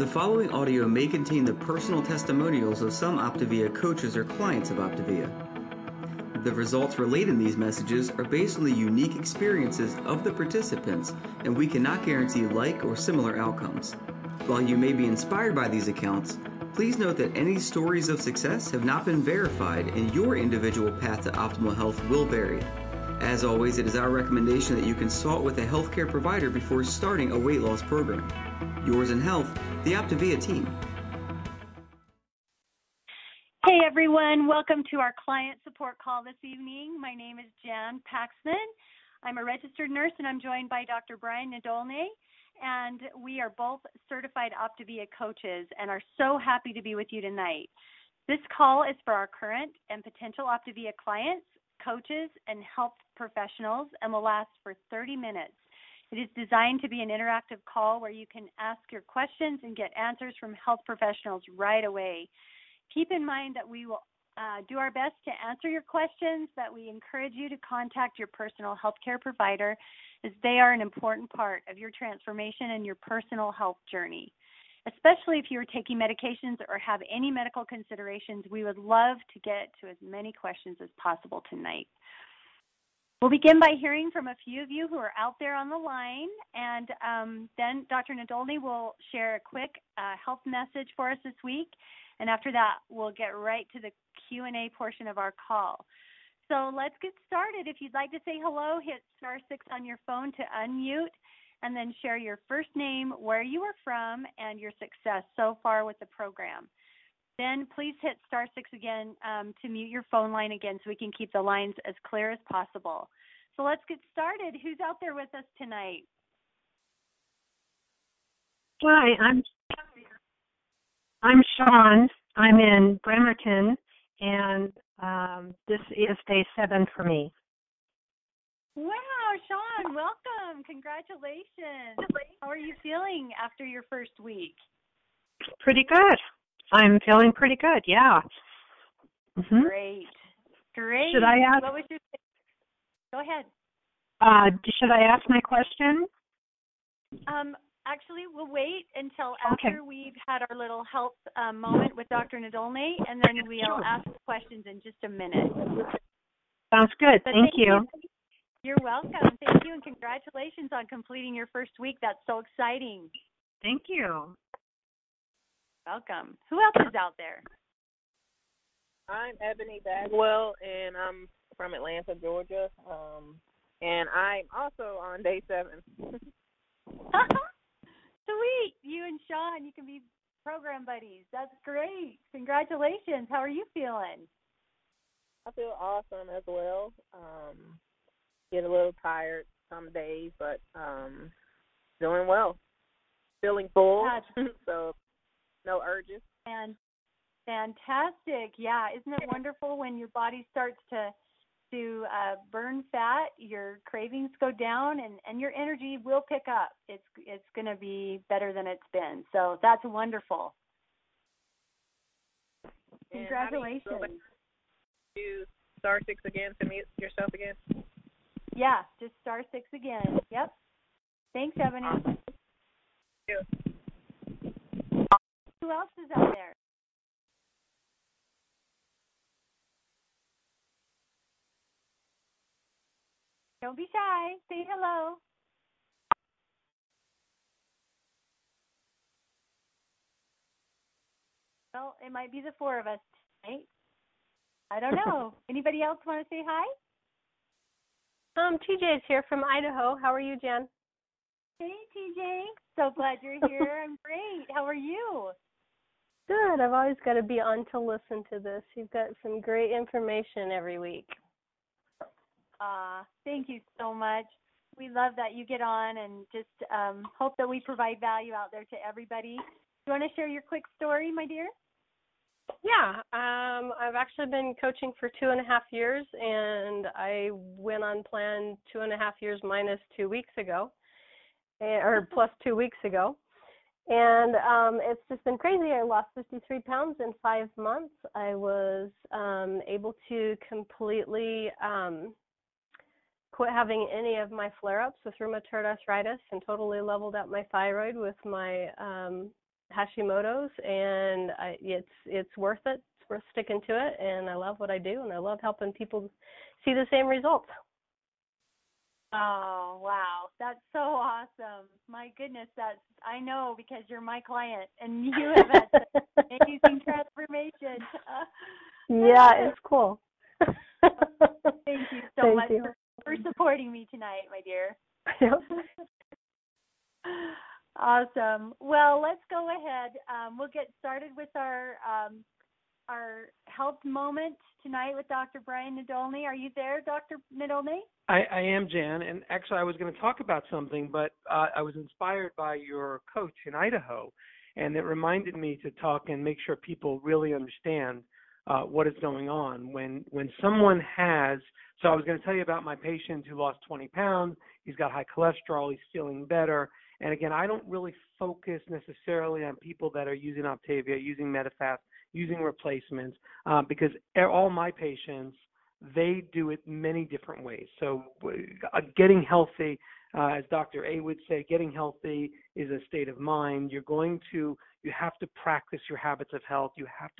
following audio may contain the personal testimonials of some Optavia coaches or clients of Optavia. The results relayed in these messages are based on the unique experiences of the participants, and we cannot guarantee like or similar outcomes. While you may be inspired by these accounts, please note that any stories of success have not been verified, and your individual path to optimal health will vary. As always, it is our recommendation that you consult with a healthcare provider before starting a weight loss program. Yours in health, the Optavia team. Hey everyone, welcome to our client support call this evening. My name is Jan Paxman. I'm a registered nurse and I'm joined by Dr. Brian Nadolny, and we are both certified Optavia coaches and are so happy to be with you tonight. This call is for our current and potential Optavia clients, coaches, and health professionals and will last for 30 minutes. It is designed to be an interactive call where you can ask your questions and get answers from health professionals right away. Keep in mind that we will do our best to answer your questions, that we encourage you to contact your personal healthcare provider as they are an important part of your transformation and your personal health journey. Especially if you are taking medications or have any medical considerations, we would love to get to as many questions as possible tonight. We'll begin by hearing from a few of you who are out there on the line, and then Dr. Nadolny will share a quick health message for us this week, and after that, we'll get right to the Q&A portion of our call. So let's get started. If you'd like to say hello, hit star 6 on your phone to unmute, and then share your first name, where you are from, and your success so far with the program. Then please hit star 6 again to mute your phone line again so we can keep the lines as clear as possible. So let's get started. Who's out there with us tonight? Hi, I'm Sean. I'm in Bremerton, and this is day 7 for me. Wow, Sean, welcome. Congratulations. How are you feeling after your first week? Pretty good. I'm feeling pretty good, yeah. Mm-hmm. Great. Should I ask? What was your... Go ahead. Should I ask my question? Actually, we'll wait until after we've had our little health moment with Dr. Nadolny, and then we'll ask questions in just a minute. Sounds good. Thank you. You're welcome. Thank you, and congratulations on completing your first week. That's so exciting. Thank you. Welcome. Who else is out there? I'm Ebony Bagwell, and I'm from Atlanta, Georgia. And I'm also on day 7. Sweet. You and Sean, you can be program buddies. That's great. Congratulations. How are you feeling? I feel awesome as well. Get a little tired some days, but doing well. Feeling full, so no urges. And fantastic. Yeah, isn't it wonderful when your body starts to burn fat, your cravings go down, and your energy will pick up. It's going to be better than it's been. So that's wonderful. And congratulations. You star 6 again to mute yourself again? Yeah, just star 6 again. Yep. Thanks, Ebony. Thank you. Who else is out there? Don't be shy. Say hello. Well, it might be the 4 of us tonight. I don't know. Anybody else want to say hi? TJ is here from Idaho. How are you, Jen? Hey, TJ. So glad you're here. I'm great. How are you? Good. I've always got to be on to listen to this. You've got some great information every week. Thank you so much. We love that you get on and just hope that we provide value out there to everybody. Do you want to share your quick story, my dear? Yeah. I've actually been coaching for 2.5 years, and I went on plan 2.5 years minus 2 weeks ago, or plus 2 weeks ago. And it's just been crazy. I lost 53 pounds in 5 months. I was able to completely quit having any of my flare-ups with rheumatoid arthritis and totally leveled out my thyroid with my Hashimoto's, and it's worth it. It's worth sticking to it, and I love what I do, and I love helping people see the same results. Oh, wow. That's so awesome. My goodness, I know because you're my client and you have had such amazing transformation. Yeah, it's cool. Thank you so much you. for supporting me tonight, my dear. Yep. Awesome. Well, let's go ahead. We'll get started with our health moment tonight with Dr. Brian Nadolny. Are you there, Dr. Nadolny? I am, Jan, and actually I was going to talk about something, but I was inspired by your coach in Idaho, and it reminded me to talk and make sure people really understand what is going on. When someone has, so I was going to tell you about my patient who lost 20 pounds, he's got high cholesterol, he's feeling better, and again, I don't really focus necessarily on people that are using Optavia, using Medifast, using replacements, because all my patients, they do it many different ways. So getting healthy, as Dr. A would say, getting healthy is a state of mind. You have to practice your habits of health. You have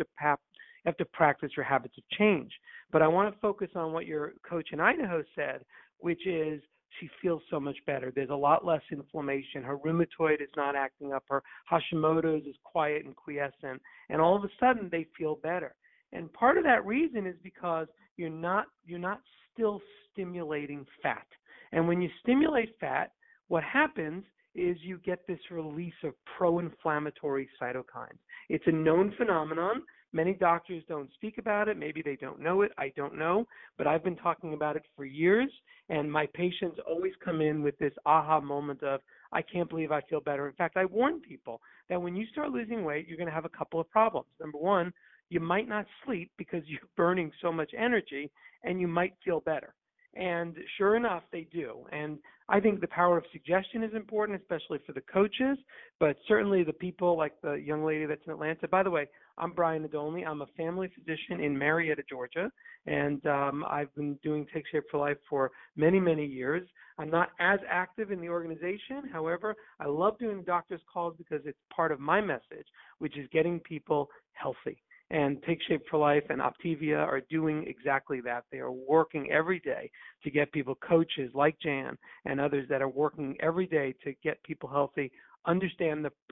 to practice your habits of change. But I want to focus on what your coach in Idaho said, which is she feels so much better. There's a lot less inflammation. Her rheumatoid is not acting up. Her Hashimoto's is quiet and quiescent. And all of a sudden, they feel better. And part of that reason is because you're not still stimulating fat. And when you stimulate fat, what happens is you get this release of pro-inflammatory cytokines. It's a known phenomenon. Many doctors don't speak about it. Maybe they don't know it. I don't know. But I've been talking about it for years, and my patients always come in with this aha moment of, I can't believe I feel better. In fact, I warn people that when you start losing weight, you're going to have a couple of problems. Number one, you might not sleep because you're burning so much energy, and you might feel better. And sure enough, they do. And I think the power of suggestion is important, especially for the coaches, but certainly the people like the young lady that's in Atlanta. By the way, I'm Brian Nadolny. I'm a family physician in Marietta, Georgia, and I've been doing Take Shape for Life for many, many years. I'm not as active in the organization. However, I love doing doctor's calls because it's part of my message, which is getting people healthy. And Take Shape for Life and Optavia are doing exactly that. They are working every day to get people, coaches like Jan and others that are working every day to get people healthy, understand the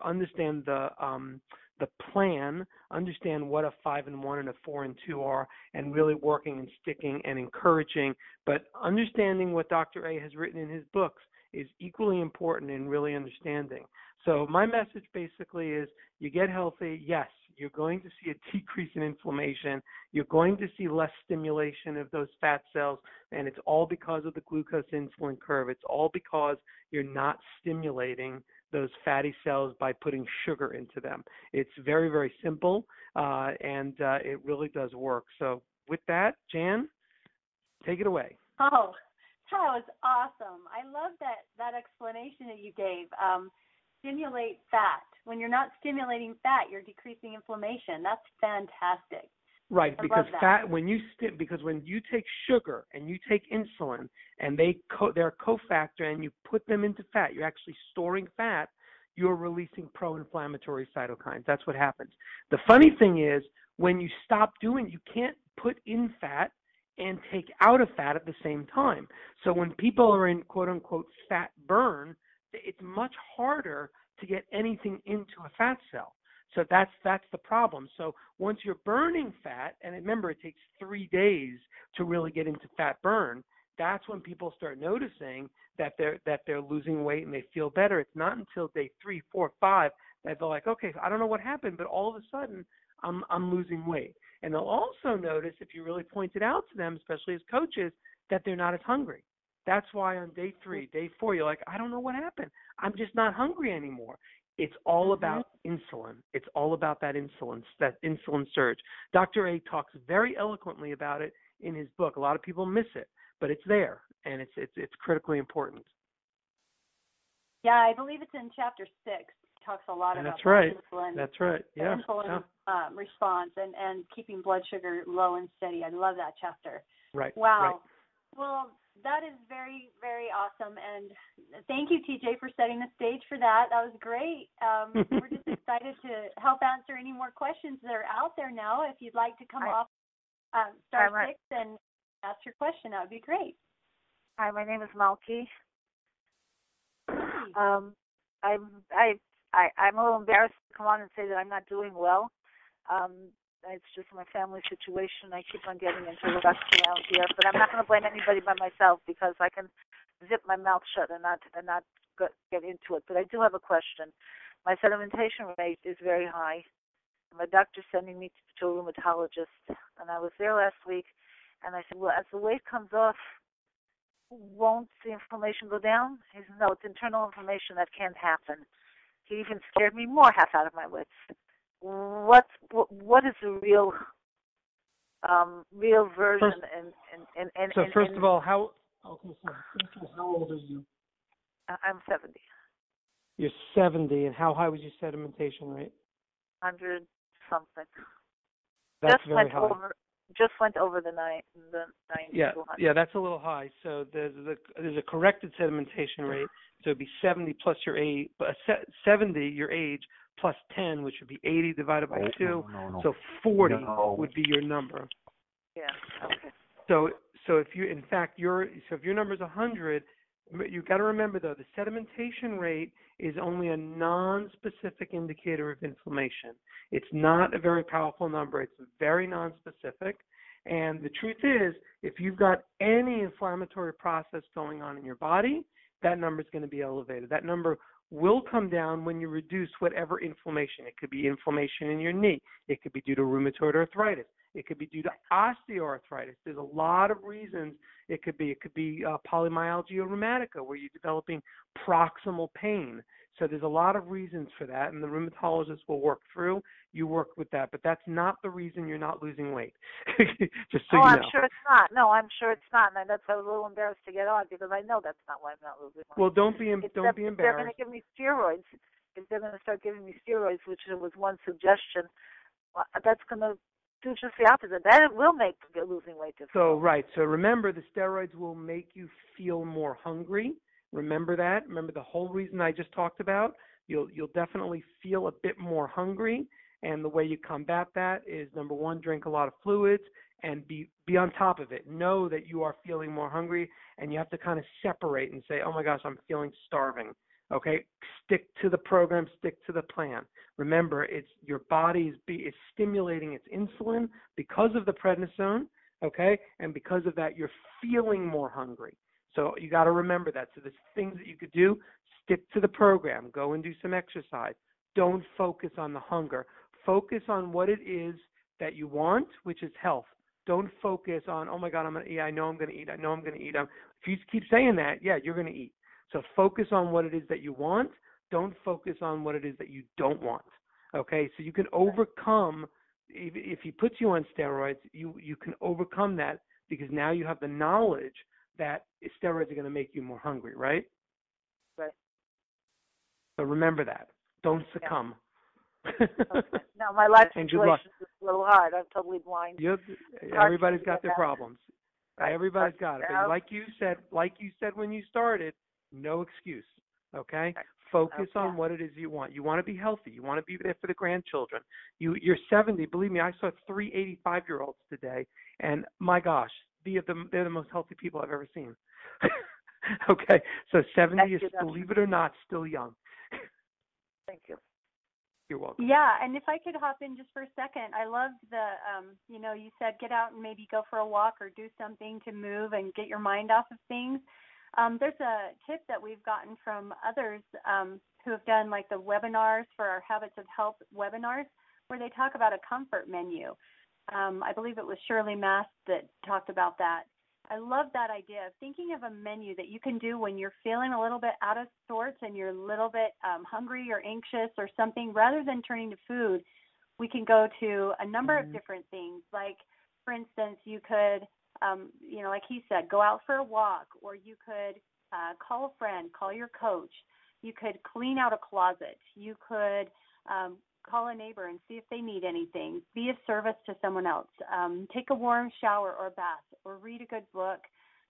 plan, understand what a 5 and 1 and a 4 and 2 are, and really working and sticking and encouraging. But understanding what Dr. A has written in his books is equally important in really understanding. So my message basically is you get healthy, yes, you're going to see a decrease in inflammation. You're going to see less stimulation of those fat cells, and it's all because of the glucose insulin curve. It's all because you're not stimulating those fatty cells by putting sugar into them. It's very, very simple, and it really does work. So with that, Jan, take it away. Oh, that was awesome. I love that explanation that you gave. Stimulate fat. When you're not stimulating fat, you're decreasing inflammation. That's fantastic. Right, because fat, when you take sugar and you take insulin and they're a cofactor and you put them into fat, you're actually storing fat, you're releasing pro-inflammatory cytokines. That's what happens. The funny thing is when you stop you can't put in fat and take out of fat at the same time. So when people are in quote-unquote fat burn, it's much harder to get anything into a fat cell. So that's the problem. So once you're burning fat, and remember it takes 3 days to really get into fat burn, that's when people start noticing that they're losing weight and they feel better. It's not until day 3, 4, 5 that they're like, okay, I don't know what happened, but all of a sudden I'm losing weight. And they'll also notice, if you really point it out to them, especially as coaches, that they're not as hungry. That's why on day 3, day 4, you're like, I don't know what happened. I'm just not hungry anymore. It's all about insulin. It's all about that insulin surge. Dr. A talks very eloquently about it in his book. A lot of people miss it, but it's there, and it's critically important. Yeah, I believe it's in chapter 6. It talks a lot about insulin. That's right. Yeah. Insulin response and keeping blood sugar low and steady. I love that chapter. Right. Wow. Right. Well, That is very, very awesome. And thank you, TJ, for setting the stage for that. That was great. We're just excited to help answer any more questions that are out there now. If you'd like to come off star 6 and ask your question, that would be great. Hi, my name is Malky. I'm a little embarrassed to come on and say that I'm not doing well. It's just my family situation. I keep on getting into ruts around here, but I'm not going to blame anybody but myself because I can zip my mouth shut and not get into it. But I do have a question. My sedimentation rate is very high. My doctor's sending me to a rheumatologist, and I was there last week, and I said, well, as the weight comes off, won't the inflammation go down? He said, no, it's internal inflammation. That can't happen. He even scared me more half out of my wits. What is the real version? So first of all, how old are you? I'm 70. You're 70, and how high was your sedimentation rate? 100 something. That's very high. Just went over the 90. Yeah, that's a little high. So there's a corrected sedimentation rate. So it'd be 70 plus your age, 70 your age plus 10, which would be 80 divided by 2. No. So 40 would be your number. Yeah. Okay. So if you, in fact, if your number is 100, you got to remember though, the sedimentation rate is only a non-specific indicator of inflammation. It's not a very powerful number. It's very non-specific. And the truth is, if you've got any inflammatory process going on in your body, that number is going to be elevated. That number will come down when you reduce whatever inflammation. It could be inflammation in your knee. It could be due to rheumatoid arthritis. It could be due to osteoarthritis. There's a lot of reasons it could be. It could be polymyalgia rheumatica, where you're developing proximal pain. So there's a lot of reasons for that, and the rheumatologist will work through. You work with that, but that's not the reason you're not losing weight. Just so you know. I'm sure it's not. No, I'm sure it's not, and that's why I was a little embarrassed to get on because I know that's not why I'm not losing weight. Well, don't be embarrassed. If they're going to give me steroids, if they're going to start giving me steroids, which was one suggestion, that's going to do just the opposite. That will make losing weight difficult. So remember, the steroids will make you feel more hungry. Remember that. Remember the whole reason I just talked about. You'll definitely feel a bit more hungry, and the way you combat that is, number one, drink a lot of fluids and be on top of it. Know that you are feeling more hungry, and you have to kind of separate and say, oh my gosh, I'm feeling starving. Okay, stick to the program, stick to the plan. Remember, it's your body is stimulating its insulin because of the prednisone, okay, and because of that, you're feeling more hungry. So you got to remember that. So there's things that you could do. Stick to the program. Go and do some exercise. Don't focus on the hunger. Focus on what it is that you want, which is health. Don't focus on, oh my God, I'm going to eat. I know I'm going to eat. I know I'm going to eat. If you keep saying that, yeah, you're going to eat. So focus on what it is that you want. Don't focus on what it is that you don't want. Okay, so you can overcome, if he puts you on steroids, you can overcome that because now you have the knowledge that steroids are going to make you more hungry, right? Right. So remember that. Don't succumb. Okay. No, my life situation is a little hard. I'm totally blind. Everybody's got their problems. Right. Everybody's got it. But like you said when you started, no excuse. Okay? Focus on what it is you want. You want to be healthy. You want to be there for the grandchildren. You're 70. Believe me, I saw 3 85-year-olds today, and my gosh, they're the most healthy people I've ever seen. Okay? So 70 is, believe it or not, still young. Thank you. You're welcome. Yeah, and if I could hop in just for a second, I loved you said get out and maybe go for a walk or do something to move and get your mind off of things. There's a tip that we've gotten from others who have done like the webinars for our Habits of Health webinars where they talk about a comfort menu. I believe it was Shirley Mast that talked about that. I love that idea of thinking of a menu that you can do when you're feeling a little bit out of sorts and you're a little bit hungry or anxious or something. Rather than turning to food, we can go to a number of different things. Like, for instance, you could like he said, go out for a walk, or you could call a friend, call your coach. You could clean out a closet. You could call a neighbor and see if they need anything. Be of service to someone else. Take a warm shower or bath, or read a good book.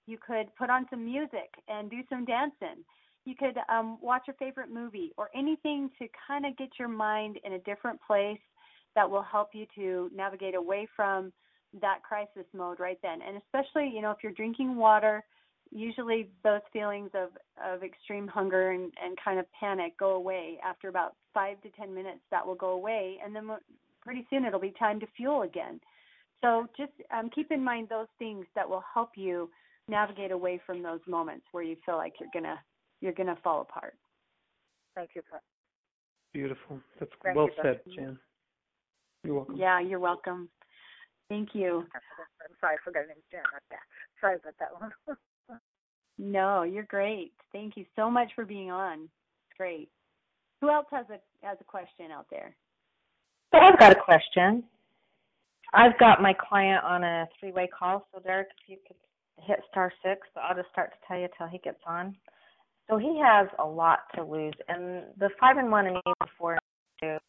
You could put on some music and do some dancing. You could watch your favorite movie or anything to kind of get your mind in a different place that will help you to navigate away from that crisis mode right then. And especially, if you're drinking water, usually those feelings of extreme hunger and kind of panic go away after about 5 to 10 minutes. That will go away, and then pretty soon it'll be time to fuel again. So just keep in mind those things that will help you navigate away from those moments where you feel like you're gonna fall apart. Thank you. Beautiful. That's well said, Jan. You're welcome. Yeah, you're welcome. Thank you. I'm sorry, I forgot your name, Jan. Not that. Sorry about that one. No, you're great. Thank you so much for being on. It's great. Who else has a question out there? So I've got a question. I've got my client on a 3-way call, so Derek, if you could hit *6, so I'll just start to tell you till he gets on. So he has a lot to lose, and the 5-in-1 and even 4-in-2.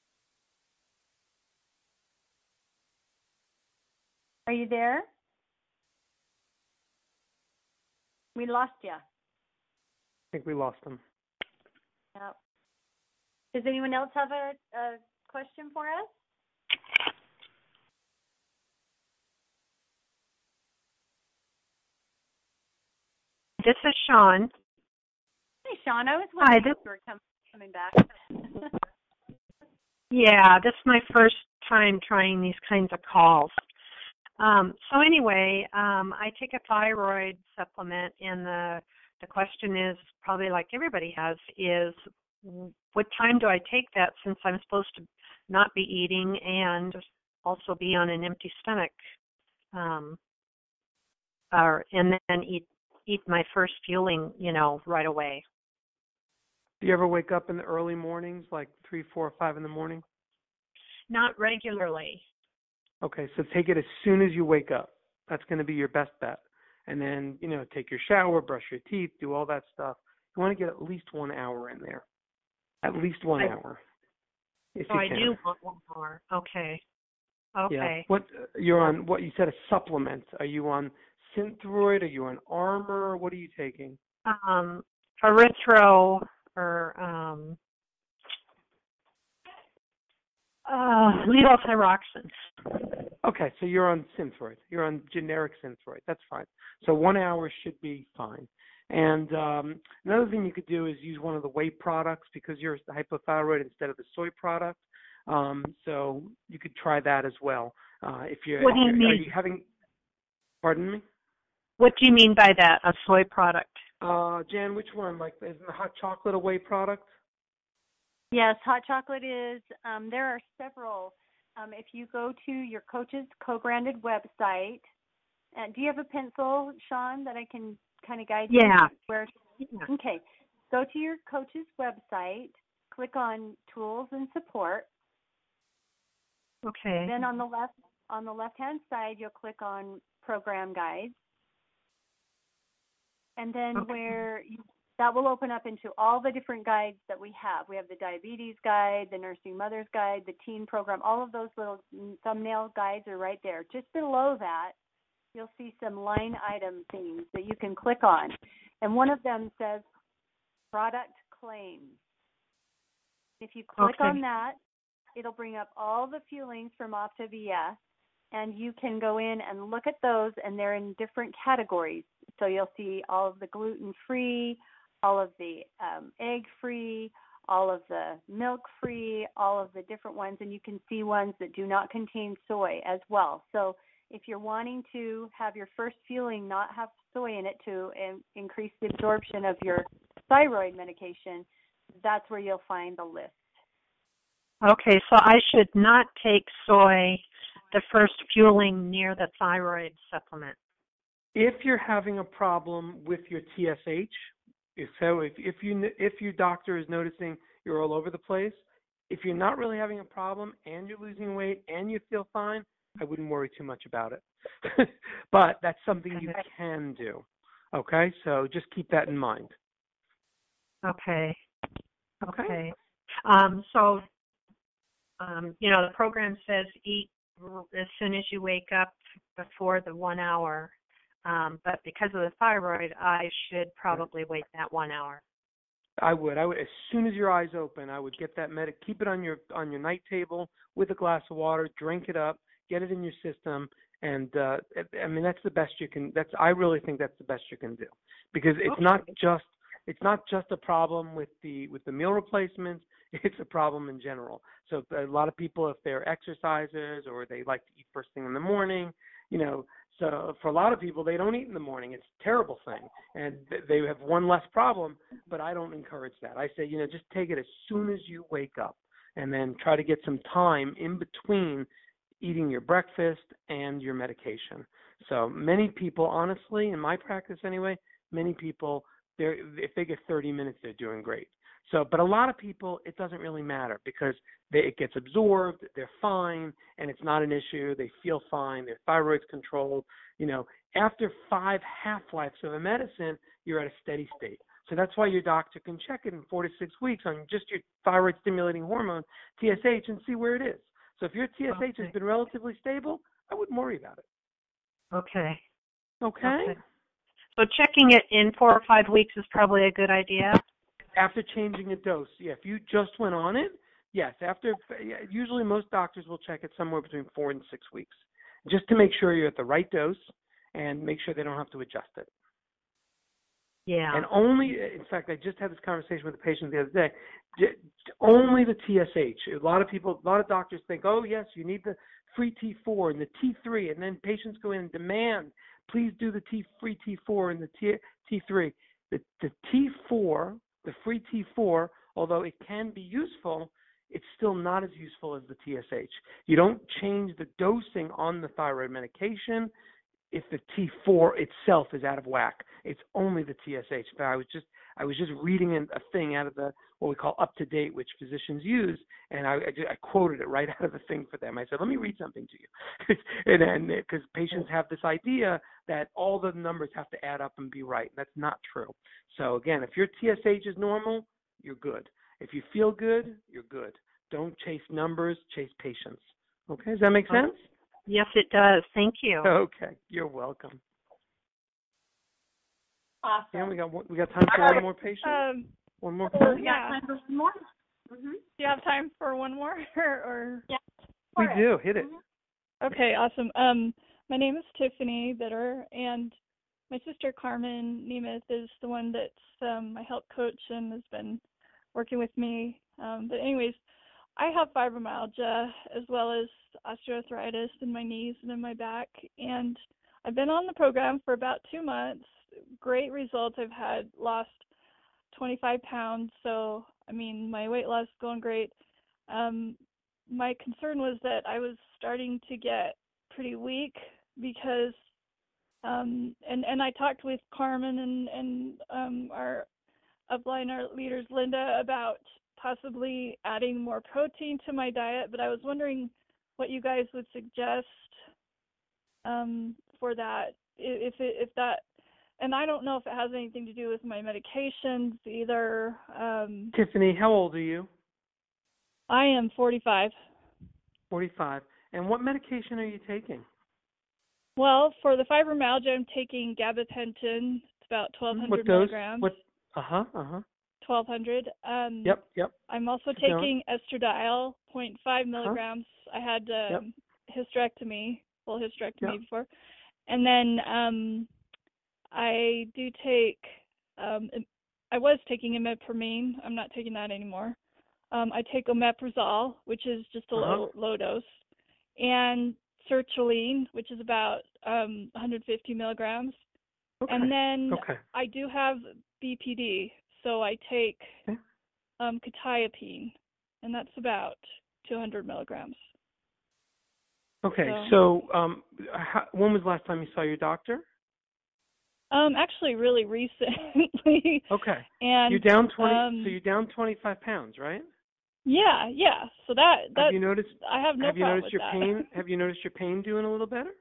Are you there? We lost you. I think we lost him. Yep. Does anyone else have a question for us? This is Sean. Hey, Sean. I was wondering if you were coming back. Yeah, this is my first time trying these kinds of calls. So anyway, I take a thyroid supplement, and the question is, probably like everybody has, is what time do I take that, since I'm supposed to not be eating and also be on an empty stomach, and then eat my first fueling, right away. Do you ever wake up in the early mornings, like 3, 4, 5 in the morning? Not regularly. Okay, so take it as soon as you wake up. That's going to be your best bet. And then, take your shower, brush your teeth, do all that stuff. You want to get at least 1 hour in there. At least 1 hour. If you can. I do want 1 hour. Okay. Yeah. You're on, what you said, a supplement. Are you on Synthroid? Are you on Armour? What are you taking? Erythro or levothyroxine. Okay, so you're on Synthroid. You're on generic Synthroid. That's fine. So 1 hour should be fine. And another thing you could do is use one of the whey products because you're hypothyroid instead of the soy product. So you could try that as well. What do you mean? Are you having? Pardon me? What do you mean by that? A soy product? Jan, which one? Like, isn't the hot chocolate a whey product? Yes, hot chocolate is. There are several. If you go to your coach's co-branded website, do you have a pencil, Sean, that I can kind of guide you? Yeah. Okay. Go to your coach's website, click on Tools and Support. Okay. Then on the left-hand side, you'll click on Program Guides. And then that will open up into all the different guides that we have. We have the diabetes guide, the nursing mother's guide, the teen program. All of those little thumbnail guides are right there. Just below that, you'll see some line item things that you can click on. And one of them says product claims. If you click on that, it'll bring up all the fuelings from Optavia, and you can go in and look at those, and they're in different categories. So you'll see all of the gluten-free, all of the egg-free, all of the milk-free, all of the different ones, and you can see ones that do not contain soy as well. So if you're wanting to have your first fueling not have soy in it to increase the absorption of your thyroid medication, that's where you'll find the list. Okay, so I should not take soy the first fueling near the thyroid supplement. If you're having a problem with your TSH, so if your doctor is noticing you're all over the place, if you're not really having a problem and you're losing weight and you feel fine, I wouldn't worry too much about it. But that's something you can do. Okay, so just keep that in mind. Okay. The program says eat as soon as you wake up before the 1 hour. But because of the thyroid, I should probably wait that 1 hour. I would as soon as your eyes open, I would get that keep it on your night table with a glass of water, drink it up, get it in your system, and I mean that's the best you can. I really think that's the best you can do, because it's not just a problem with the meal replacements. It's a problem in general. So a lot of people, if they're exercisers or they like to eat first thing in the morning, so for a lot of people, they don't eat in the morning. It's a terrible thing, and they have one less problem, but I don't encourage that. I say, just take it as soon as you wake up, and then try to get some time in between eating your breakfast and your medication. So many people, honestly, in my practice anyway, many people, if they get 30 minutes, they're doing great. So, but a lot of people, it doesn't really matter because it gets absorbed, they're fine, and it's not an issue. They feel fine, their thyroid's controlled. After 5 half-lives of a medicine, you're at a steady state. So that's why your doctor can check it in 4 to 6 weeks on just your thyroid-stimulating hormone, TSH, and see where it is. So if your TSH has been relatively stable, I wouldn't worry about it. Okay. Okay? So checking it in 4 or 5 weeks is probably a good idea? After changing a dose, yeah. If you just went on it, yes. Usually most doctors will check it somewhere between 4 and 6 weeks, just to make sure you're at the right dose and make sure they don't have to adjust it. Yeah. And in fact, I just had this conversation with a patient the other day, only the TSH. A lot of doctors think, oh, yes, you need the free T4 and the T3, and then patients go in and demand, please do the free T4 and the T3. The T4, the free T4, although it can be useful, it's still not as useful as the TSH. You don't change the dosing on the thyroid medication if the T4 itself is out of whack. It's only the TSH. I was just reading a thing out of what we call Up to Date, which physicians use, and I quoted it right out of the thing for them. I said, let me read something to you, and because patients have this idea that all the numbers have to add up and be right. That's not true. So again, if your TSH is normal, you're good. If you feel good, you're good. Don't chase numbers, chase patients. Okay, does that make sense? Yes, it does. Thank you. Okay, you're welcome. Awesome. Yeah, we got time for one more patient. One more person. Yeah, time for some more. Mm-hmm. Do you have time for one more, or? Yeah. We do. Hit it. Okay, awesome. My name is Tiffany Bitter, and my sister Carmen Nemeth is the one that's my health coach and has been working with me. But anyways, I have fibromyalgia as well as osteoarthritis in my knees and in my back, and I've been on the program for about 2 months. Great results. I've lost 25 pounds, so I mean my weight loss is going great. My concern was that I was starting to get pretty weak because and I talked with Carmen and our upline, our leaders, Linda, about possibly adding more protein to my diet, but I was wondering what you guys would suggest for that, if that, and I don't know if it has anything to do with my medications either. Tiffany, how old are you? I am 45. 45. And what medication are you taking? Well, for the fibromyalgia, I'm taking gabapentin. It's about 1,200 milligrams. What? 1,200. Yep. I'm also taking estradiol, 0.5 milligrams. I had full hysterectomy before. And then I do take, I was taking imipramine. I'm not taking that anymore. I take omeprazole, which is just a low dose, and sertraline, which is about 150 milligrams. Okay. And then I do have BPD, so I take quetiapine, and that's about 200 milligrams. Okay, so when was the last time you saw your doctor? Actually, really recently. Okay. And you're down 20. So you're down 25 pounds, right? Yeah. So that have you noticed? I have no problem with your pain? Have you noticed your pain doing a little better?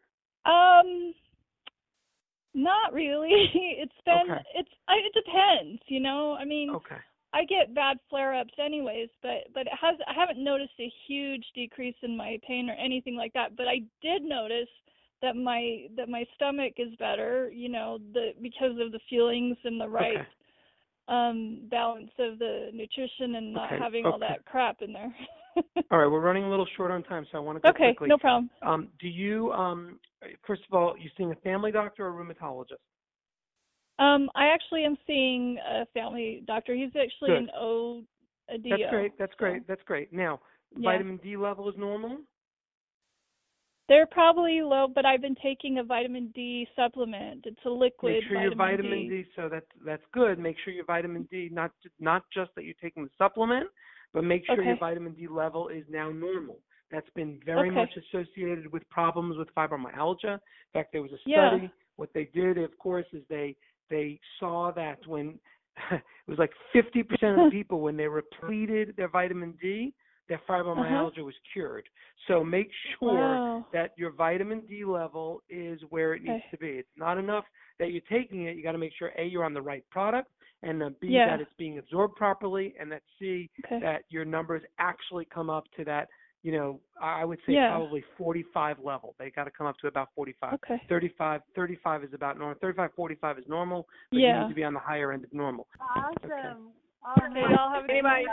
Not really. It's been it depends, you know. I mean, I get bad flare-ups anyways, but I haven't noticed a huge decrease in my pain or anything like that. But I did notice that my stomach is better, because of the feelings and the right balance of the nutrition and not having all that crap in there. All right, we're running a little short on time, so I want to go quickly. Okay, no problem. Do you, first of all, you seeing a family doctor or a rheumatologist? I actually am seeing a family doctor. He's actually an ODO. That's great. Now, vitamin D level is normal? They're probably low, but I've been taking a vitamin D supplement. It's a liquid Make sure your vitamin D, so that's good. Make sure your vitamin D, not just that you're taking the supplement, but make sure your vitamin D level is now normal. That's been very much associated with problems with fibromyalgia. In fact, there was a study. What they did, of course, is they saw that when it was like 50% of the people, when they repleted their vitamin D, their fibromyalgia was cured. So make sure that your vitamin D level is where it needs to be. It's not enough that you're taking it. You got to make sure, A, you're on the right product, and B, that it's being absorbed properly, and that C, that your numbers actually come up to that, I would say probably 45 level. They got to come up to about 45. 35 is about normal. 35, 45 is normal, but you need to be on the higher end of normal. Awesome. Y'all have a good night.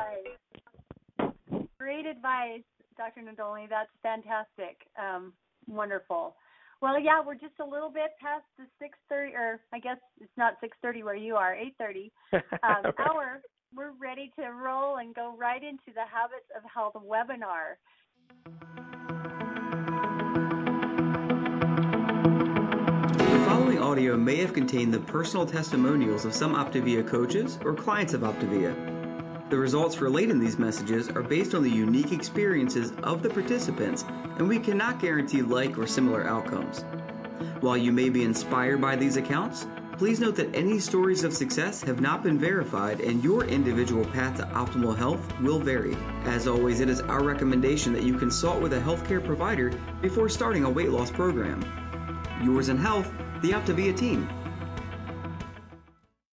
Great advice, Dr. Nadolny. That's fantastic. Wonderful. Well, we're just a little bit past the 6:30, or I guess it's not 6:30 where you are, 8:30 hour. We're ready to roll and go right into the Habits of Health webinar. The following audio may have contained the personal testimonials of some Optavia coaches or clients of Optavia. The results relayed in these messages are based on the unique experiences of the participants, and we cannot guarantee like or similar outcomes. While you may be inspired by these accounts, please note that any stories of success have not been verified, and your individual path to optimal health will vary. As always, it is our recommendation that you consult with a healthcare provider before starting a weight loss program. Yours in health, the Optavia team.